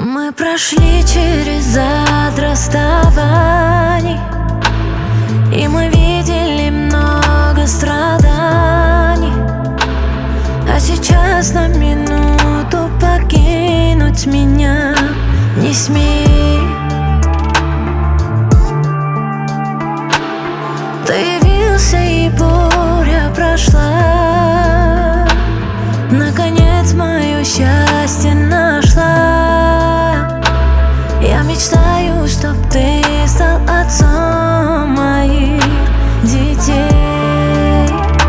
Мы прошли через ад расставаний, и мы видели много страданий. А сейчас на минуту покинуть меня не смей. Ты явился, и буря прошла. Наконец мое счастье нашла. Я мечтаю, чтоб ты стал отцом моих детей.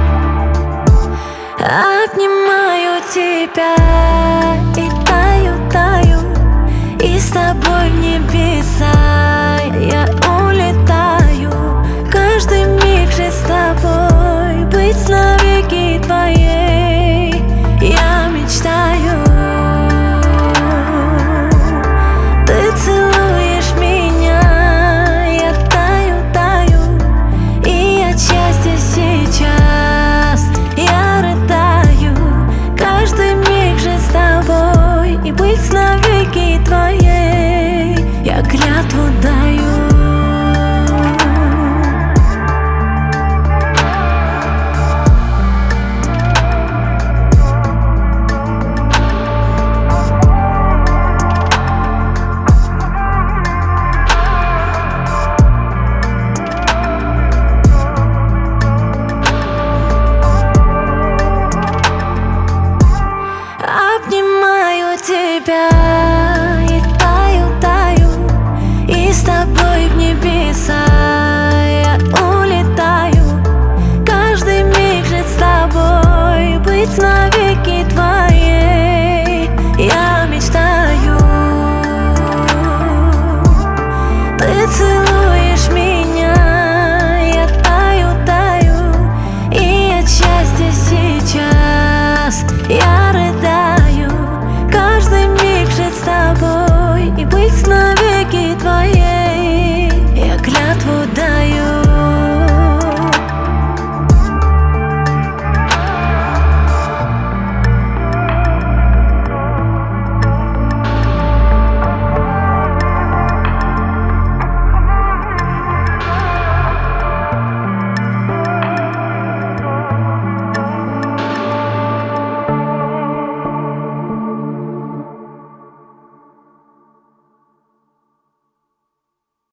Обнимаю тебя и таю, и с тобой в небеса я улетаю. Каждый миг же с тобой быть навеки твоей я мечтаю. Ты целуешь меня, я таю, и от счастья сейчас я рыдаю. Каждый миг же с тобой и быть навеки твоей я клятву даю. Обнимаю тебя